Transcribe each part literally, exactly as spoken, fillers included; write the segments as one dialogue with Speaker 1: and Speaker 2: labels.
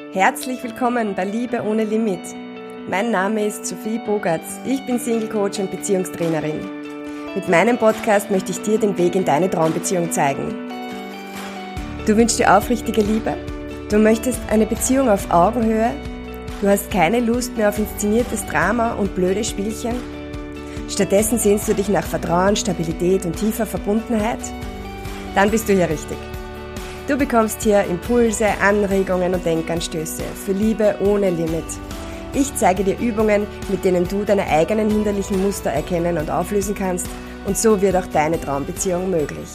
Speaker 1: Herzlich willkommen bei Liebe ohne Limit. Mein Name ist Sophie Bogartz. Ich bin Single-Coach und Beziehungstrainerin. Mit meinem Podcast möchte ich dir den Weg in deine Traumbeziehung zeigen. Du wünschst dir aufrichtige Liebe? Du möchtest eine Beziehung auf Augenhöhe? Du hast keine Lust mehr auf inszeniertes Drama und blöde Spielchen? Stattdessen sehnst du dich nach Vertrauen, Stabilität und tiefer Verbundenheit? Dann bist du hier richtig. Du bekommst hier Impulse, Anregungen und Denkanstöße für Liebe ohne Limit. Ich zeige dir Übungen, mit denen du deine eigenen hinderlichen Muster erkennen und auflösen kannst, und so wird auch deine Traumbeziehung möglich.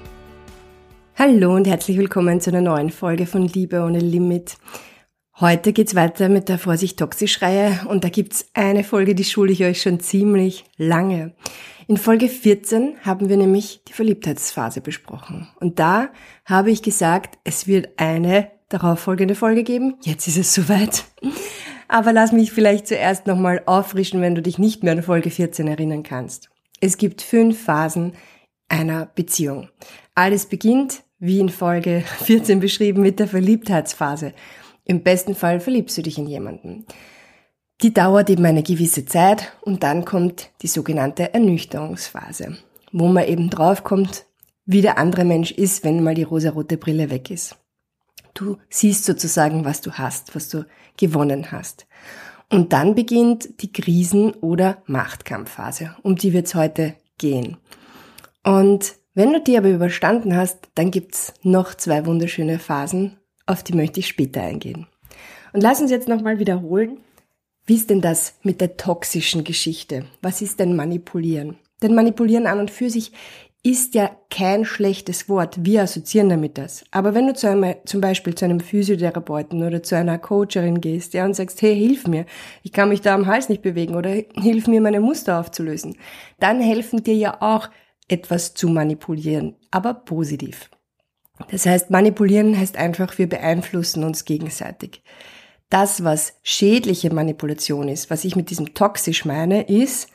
Speaker 1: Hallo und herzlich willkommen zu einer neuen Folge von Liebe ohne Limit. Heute geht's weiter mit der Vorsicht-Toxisch-Reihe und da gibt's eine Folge, die schule ich euch schon ziemlich lange. In Folge vierzehn haben wir nämlich die Verliebtheitsphase besprochen. Und da habe ich gesagt, es wird eine darauffolgende Folge geben. Jetzt ist es soweit. Aber lass mich vielleicht zuerst nochmal auffrischen, wenn du dich nicht mehr an Folge vierzehn erinnern kannst. Es gibt fünf Phasen einer Beziehung. Alles beginnt, wie in Folge vierzehn beschrieben, mit der Verliebtheitsphase. Im besten Fall verliebst du dich in jemanden. Die dauert eben eine gewisse Zeit und dann kommt die sogenannte Ernüchterungsphase, wo man eben draufkommt, wie der andere Mensch ist, wenn mal die rosarote Brille weg ist. Du siehst sozusagen, was du hast, was du gewonnen hast. Und dann beginnt die Krisen- oder Machtkampfphase, um die wird es heute gehen. Und wenn du die aber überstanden hast, dann gibt's noch zwei wunderschöne Phasen, auf die möchte ich später eingehen. Und lass uns jetzt nochmal wiederholen, wie ist denn das mit der toxischen Geschichte? Was ist denn Manipulieren? Denn Manipulieren an und für sich ist ja kein schlechtes Wort. Wir assoziieren damit das. Aber wenn du zu einem, zum Beispiel zu einem Physiotherapeuten oder zu einer Coacherin gehst, ja, und sagst, hey, hilf mir, ich kann mich da am Hals nicht bewegen oder hilf mir, meine Muster aufzulösen, dann helfen dir ja auch etwas zu manipulieren, aber positiv. Das heißt, manipulieren heißt einfach, wir beeinflussen uns gegenseitig. Das, was schädliche Manipulation ist, was ich mit diesem toxisch meine, ist,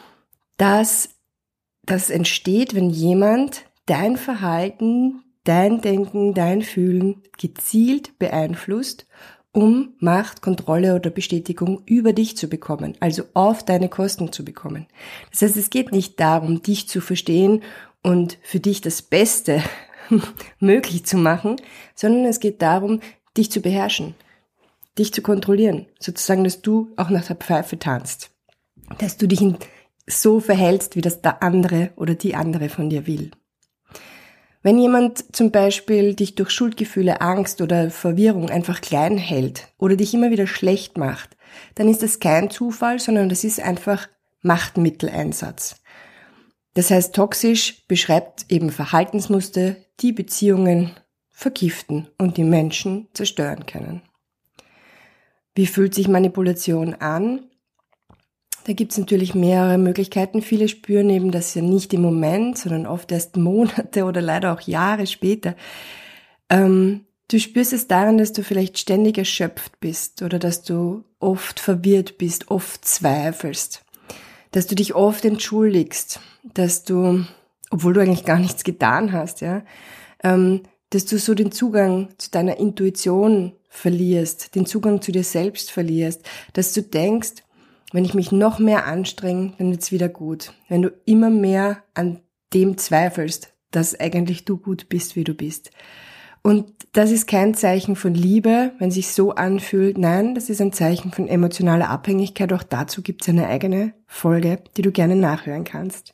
Speaker 1: dass das entsteht, wenn jemand dein Verhalten, dein Denken, dein Fühlen gezielt beeinflusst, um Macht, Kontrolle oder Bestätigung über dich zu bekommen, also auf deine Kosten zu bekommen. Das heißt, es geht nicht darum, dich zu verstehen und für dich das Beste möglich zu machen, sondern es geht darum, dich zu beherrschen, dich zu kontrollieren, sozusagen, dass du auch nach der Pfeife tanzt, dass du dich so verhältst, wie das der andere oder die andere von dir will. Wenn jemand zum Beispiel dich durch Schuldgefühle, Angst oder Verwirrung einfach klein hält oder dich immer wieder schlecht macht, dann ist das kein Zufall, sondern das ist einfach Machtmitteleinsatz. Das heißt, toxisch beschreibt eben Verhaltensmuster, die Beziehungen vergiften und die Menschen zerstören können. Wie fühlt sich Manipulation an? Da gibt es natürlich mehrere Möglichkeiten. Viele spüren eben das ja nicht im Moment, sondern oft erst Monate oder leider auch Jahre später. Ähm, du spürst es daran, dass du vielleicht ständig erschöpft bist oder dass du oft verwirrt bist, oft zweifelst, dass du dich oft entschuldigst, dass du, obwohl du eigentlich gar nichts getan hast, ja, ähm, dass du so den Zugang zu deiner Intuition verlierst, den Zugang zu dir selbst verlierst, dass du denkst, wenn ich mich noch mehr anstrenge, dann wird's wieder gut. Wenn du immer mehr an dem zweifelst, dass eigentlich du gut bist, wie du bist. Und das ist kein Zeichen von Liebe, wenn sich so anfühlt. Nein, das ist ein Zeichen von emotionaler Abhängigkeit. Auch dazu gibt's eine eigene Folge, die du gerne nachhören kannst.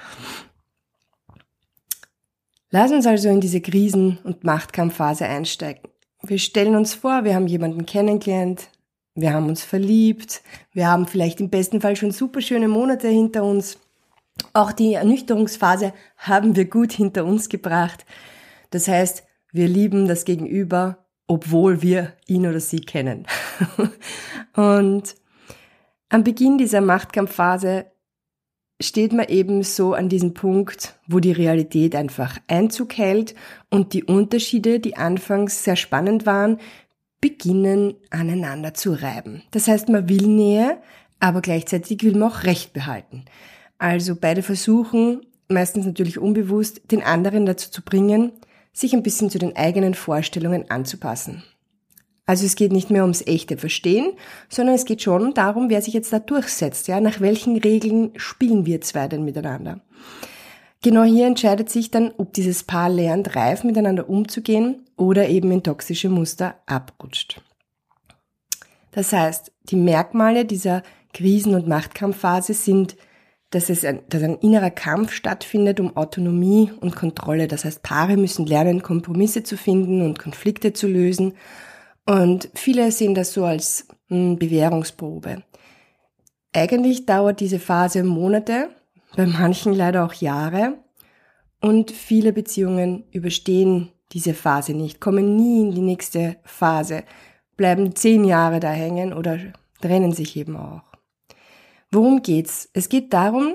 Speaker 1: Lass uns also in diese Krisen- und Machtkampfphase einsteigen. Wir stellen uns vor, wir haben jemanden kennengelernt, wir haben uns verliebt, wir haben vielleicht im besten Fall schon super schöne Monate hinter uns. Auch die Ernüchterungsphase haben wir gut hinter uns gebracht. Das heißt, wir lieben das Gegenüber, obwohl wir ihn oder sie kennen. Und am Beginn dieser Machtkampfphase steht man eben so an diesem Punkt, wo die Realität einfach Einzug hält und die Unterschiede, die anfangs sehr spannend waren, beginnen aneinander zu reiben. Das heißt, man will Nähe, aber gleichzeitig will man auch Recht behalten. Also beide versuchen, meistens natürlich unbewusst, den anderen dazu zu bringen, sich ein bisschen zu den eigenen Vorstellungen anzupassen. Also es geht nicht mehr ums echte Verstehen, sondern es geht schon darum, wer sich jetzt da durchsetzt. Ja, nach welchen Regeln spielen wir zwei denn miteinander? Genau hier entscheidet sich dann, ob dieses Paar lernt, reif miteinander umzugehen oder eben in toxische Muster abrutscht. Das heißt, die Merkmale dieser Krisen- und Machtkampfphase sind, dass es ein, dass ein innerer Kampf stattfindet um Autonomie und Kontrolle. Das heißt, Paare müssen lernen, Kompromisse zu finden und Konflikte zu lösen. Und viele sehen das so als mh, Bewährungsprobe. Eigentlich dauert diese Phase Monate, bei manchen leider auch Jahre. Und viele Beziehungen überstehen diese Phase nicht, kommen nie in die nächste Phase, bleiben zehn Jahre da hängen oder trennen sich eben auch. Worum geht's? Es geht darum,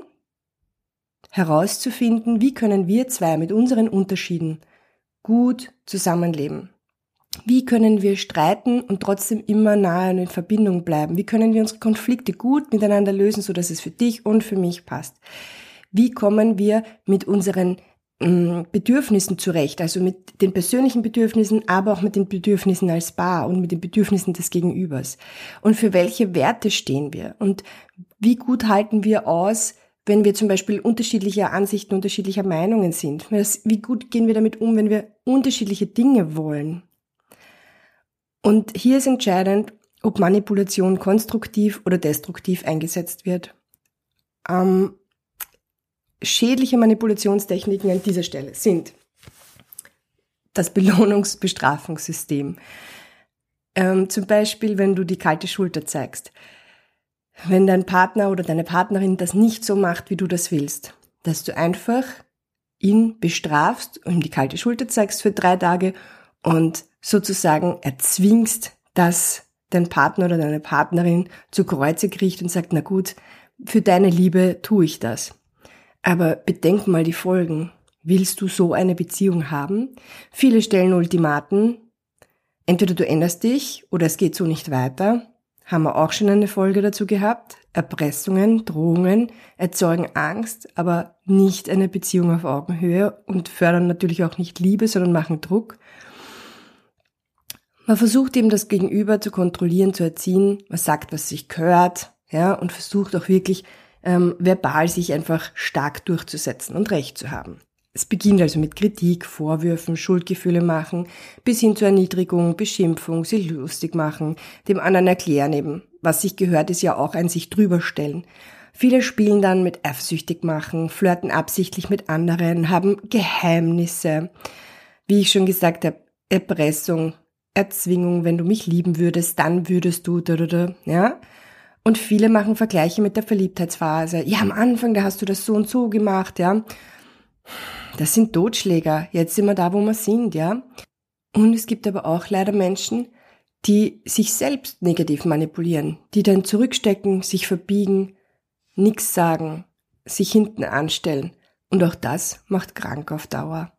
Speaker 1: herauszufinden, wie können wir zwei mit unseren Unterschieden gut zusammenleben. Wie können wir streiten und trotzdem immer nahe und in Verbindung bleiben? Wie können wir unsere Konflikte gut miteinander lösen, sodass es für dich und für mich passt? Wie kommen wir mit unseren mh, Bedürfnissen zurecht, also mit den persönlichen Bedürfnissen, aber auch mit den Bedürfnissen als Paar und mit den Bedürfnissen des Gegenübers? Und für welche Werte stehen wir? Und wie gut halten wir aus, wenn wir zum Beispiel unterschiedlicher Ansichten, unterschiedlicher Meinungen sind? Wie gut gehen wir damit um, wenn wir unterschiedliche Dinge wollen? Und hier ist entscheidend, ob Manipulation konstruktiv oder destruktiv eingesetzt wird. Ähm, schädliche Manipulationstechniken an dieser Stelle sind das Belohnungs-Bestrafungssystem. Ähm, zum Beispiel, wenn du die kalte Schulter zeigst. Wenn dein Partner oder deine Partnerin das nicht so macht, wie du das willst, dass du einfach ihn bestrafst und ihm die kalte Schulter zeigst für drei Tage und sozusagen erzwingst, dass dein Partner oder deine Partnerin zu Kreuze kriecht und sagt, na gut, für deine Liebe tue ich das. Aber bedenk mal die Folgen. Willst du so eine Beziehung haben? Viele stellen Ultimaten. Entweder du änderst dich oder es geht so nicht weiter. Haben wir auch schon eine Folge dazu gehabt. Erpressungen, Drohungen erzeugen Angst, aber nicht eine Beziehung auf Augenhöhe und fördern natürlich auch nicht Liebe, sondern machen Druck. Man versucht eben das Gegenüber zu kontrollieren, zu erziehen. Man sagt, was sich gehört, ja, und versucht auch wirklich ähm, verbal sich einfach stark durchzusetzen und Recht zu haben. Es beginnt also mit Kritik, Vorwürfen, Schuldgefühle machen, bis hin zur Erniedrigung, Beschimpfung, sie lustig machen, dem anderen erklären eben, was sich gehört, ist ja auch ein sich drüberstellen. Viele spielen dann mit eifersüchtig machen, flirten absichtlich mit anderen, haben Geheimnisse. Wie ich schon gesagt habe, Erpressung, Erzwingung, wenn du mich lieben würdest, dann würdest du, da, da, da, ja. Und viele machen Vergleiche mit der Verliebtheitsphase. Ja, am Anfang, da hast du das so und so gemacht, ja. Das sind Totschläger. Jetzt sind wir da, wo wir sind, ja. Und es gibt aber auch leider Menschen, die sich selbst negativ manipulieren, die dann zurückstecken, sich verbiegen, nichts sagen, sich hinten anstellen. Und auch das macht krank auf Dauer.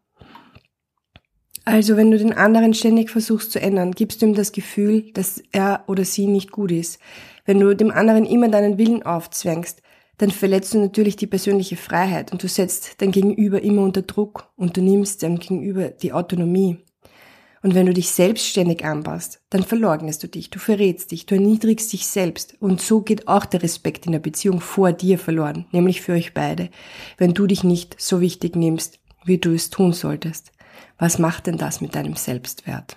Speaker 1: Also wenn du den anderen ständig versuchst zu ändern, gibst du ihm das Gefühl, dass er oder sie nicht gut ist. Wenn du dem anderen immer deinen Willen aufzwängst, dann verletzt du natürlich die persönliche Freiheit und du setzt dein Gegenüber immer unter Druck und du nimmst deinem Gegenüber die Autonomie. Und wenn du dich selbstständig anpasst, dann verleugnest du dich, du verrätst dich, du erniedrigst dich selbst. Und so geht auch der Respekt in der Beziehung vor dir verloren, nämlich für euch beide, wenn du dich nicht so wichtig nimmst, wie du es tun solltest. Was macht denn das mit deinem Selbstwert?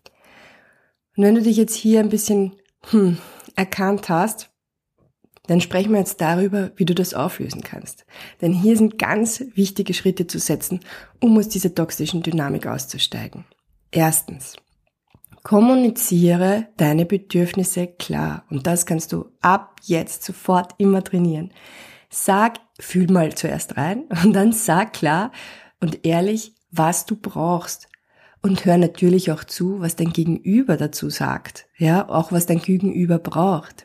Speaker 1: Und wenn du dich jetzt hier ein bisschen hm, erkannt hast, dann sprechen wir jetzt darüber, wie du das auflösen kannst. Denn hier sind ganz wichtige Schritte zu setzen, um aus dieser toxischen Dynamik auszusteigen. Erstens, kommuniziere deine Bedürfnisse klar. Und das kannst du ab jetzt sofort immer trainieren. Sag, fühl mal zuerst rein und dann sag klar und ehrlich, was du brauchst. Und hör natürlich auch zu, was dein Gegenüber dazu sagt. Ja, auch was dein Gegenüber braucht.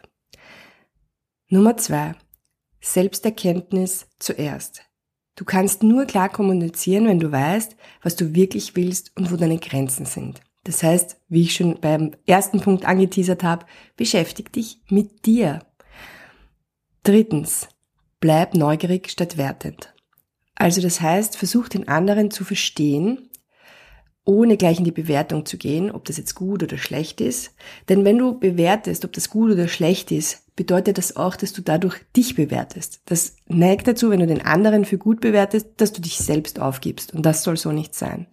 Speaker 1: Nummer zwei. Selbsterkenntnis zuerst. Du kannst nur klar kommunizieren, wenn du weißt, was du wirklich willst und wo deine Grenzen sind. Das heißt, wie ich schon beim ersten Punkt angeteasert habe, beschäftig dich mit dir. Drittens. Bleib neugierig statt wertend. Also das heißt, versuch den anderen zu verstehen ohne gleich in die Bewertung zu gehen, ob das jetzt gut oder schlecht ist. Denn wenn du bewertest, ob das gut oder schlecht ist, bedeutet das auch, dass du dadurch dich bewertest. Das neigt dazu, wenn du den anderen für gut bewertest, dass du dich selbst aufgibst. Und das soll so nicht sein.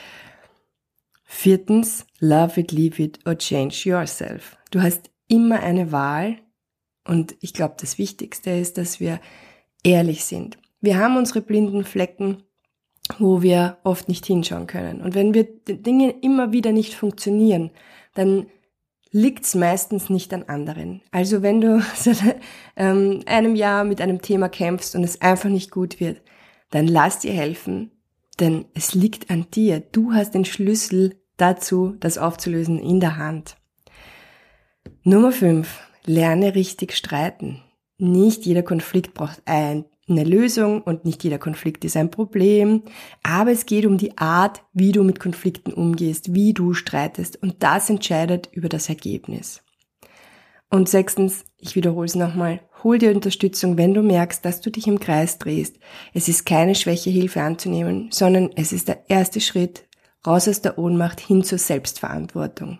Speaker 1: Viertens, love it, leave it or change yourself. Du hast immer eine Wahl und ich glaube, das Wichtigste ist, dass wir ehrlich sind. Wir haben unsere blinden Flecken, wo wir oft nicht hinschauen können. Und wenn wir Dinge immer wieder nicht funktionieren, dann liegt's meistens nicht an anderen. Also wenn du seit ähm, einem Jahr mit einem Thema kämpfst und es einfach nicht gut wird, dann lass dir helfen, denn es liegt an dir. Du hast den Schlüssel dazu, das aufzulösen, in der Hand. Nummer fünf. Lerne richtig streiten. Nicht jeder Konflikt braucht ein, eine Lösung und nicht jeder Konflikt ist ein Problem. Aber es geht um die Art, wie du mit Konflikten umgehst, wie du streitest. Und das entscheidet über das Ergebnis. Und sechstens, ich wiederhole es nochmal, hol dir Unterstützung, wenn du merkst, dass du dich im Kreis drehst. Es ist keine Schwäche, Hilfe anzunehmen, sondern es ist der erste Schritt raus aus der Ohnmacht hin zur Selbstverantwortung.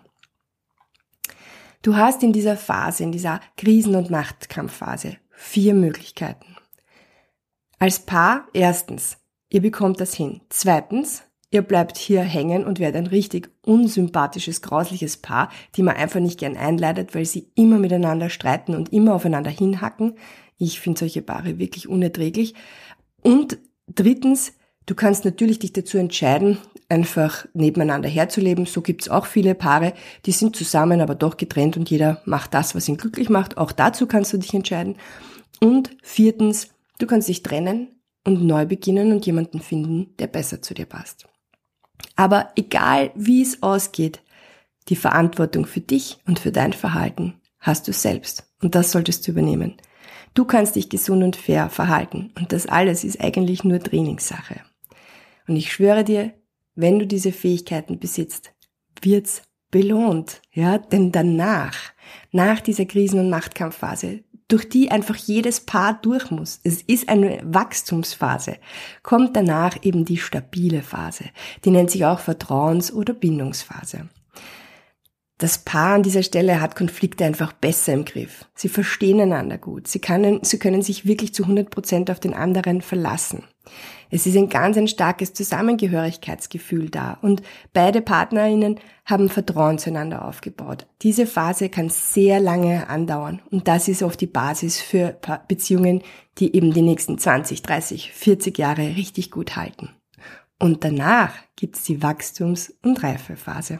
Speaker 1: Du hast in dieser Phase, in dieser Krisen- und Machtkampfphase vier Möglichkeiten. Als Paar, erstens, ihr bekommt das hin. Zweitens, ihr bleibt hier hängen und werdet ein richtig unsympathisches, grausliches Paar, die man einfach nicht gern einleitet, weil sie immer miteinander streiten und immer aufeinander hinhacken. Ich finde solche Paare wirklich unerträglich. Und drittens, du kannst natürlich dich dazu entscheiden, einfach nebeneinander herzuleben. So gibt's auch viele Paare, die sind zusammen, aber doch getrennt und jeder macht das, was ihn glücklich macht. Auch dazu kannst du dich entscheiden. Und viertens, du kannst dich trennen und neu beginnen und jemanden finden, der besser zu dir passt. Aber egal, wie es ausgeht, die Verantwortung für dich und für dein Verhalten hast du selbst. Und das solltest du übernehmen. Du kannst dich gesund und fair verhalten. Und das alles ist eigentlich nur Trainingssache. Und ich schwöre dir, wenn du diese Fähigkeiten besitzt, wird's belohnt. Ja, denn danach, nach dieser Krisen- und Machtkampfphase, durch die einfach jedes Paar durch muss, es ist eine Wachstumsphase, kommt danach eben die stabile Phase. Die nennt sich auch Vertrauens- oder Bindungsphase. Das Paar an dieser Stelle hat Konflikte einfach besser im Griff. Sie verstehen einander gut. Sie können, sie können sich wirklich zu hundert Prozent auf den anderen verlassen. Es ist ein ganz ein starkes Zusammengehörigkeitsgefühl da und beide PartnerInnen haben Vertrauen zueinander aufgebaut. Diese Phase kann sehr lange andauern und das ist oft die Basis für Beziehungen, die eben die nächsten zwanzig, dreißig, vierzig Jahre richtig gut halten. Und danach gibt's die Wachstums- und Reifephase.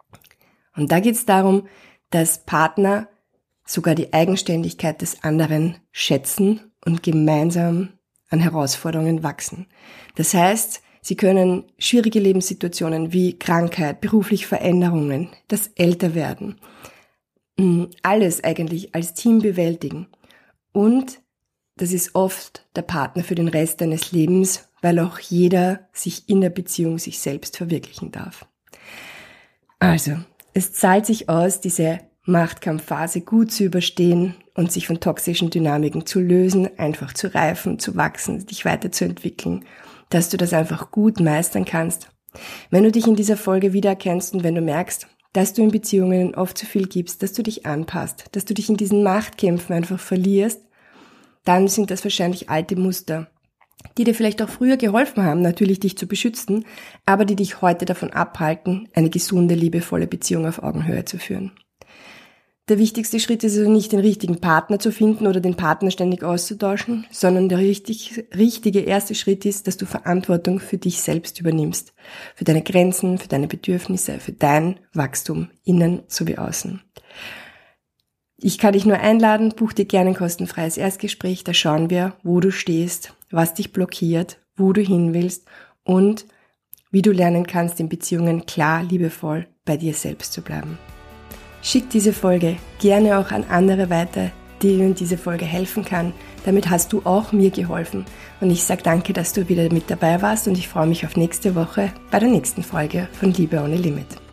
Speaker 1: Und da geht's darum, dass Partner sogar die Eigenständigkeit des anderen schätzen und gemeinsam an Herausforderungen wachsen. Das heißt, sie können schwierige Lebenssituationen wie Krankheit, berufliche Veränderungen, das Älterwerden, alles eigentlich als Team bewältigen. Und das ist oft der Partner für den Rest deines Lebens, weil auch jeder sich in der Beziehung sich selbst verwirklichen darf. Also, es zahlt sich aus, diese Machtkampfphase gut zu überstehen und sich von toxischen Dynamiken zu lösen, einfach zu reifen, zu wachsen, dich weiterzuentwickeln, dass du das einfach gut meistern kannst. Wenn du dich in dieser Folge wiedererkennst und wenn du merkst, dass du in Beziehungen oft zu viel gibst, dass du dich anpasst, dass du dich in diesen Machtkämpfen einfach verlierst, dann sind das wahrscheinlich alte Muster, die dir vielleicht auch früher geholfen haben, natürlich dich zu beschützen, aber die dich heute davon abhalten, eine gesunde, liebevolle Beziehung auf Augenhöhe zu führen. Der wichtigste Schritt ist also nicht, den richtigen Partner zu finden oder den Partner ständig auszutauschen, sondern der richtig, richtige erste Schritt ist, dass du Verantwortung für dich selbst übernimmst. Für deine Grenzen, für deine Bedürfnisse, für dein Wachstum, innen sowie außen. Ich kann dich nur einladen, buch dir gerne ein kostenfreies Erstgespräch, da schauen wir, wo du stehst, was dich blockiert, wo du hin willst und wie du lernen kannst, in Beziehungen klar, liebevoll bei dir selbst zu bleiben. Schick diese Folge gerne auch an andere weiter, denen diese Folge helfen kann. Damit hast du auch mir geholfen. Und ich sage danke, dass du wieder mit dabei warst und ich freue mich auf nächste Woche bei der nächsten Folge von Liebe ohne Limit.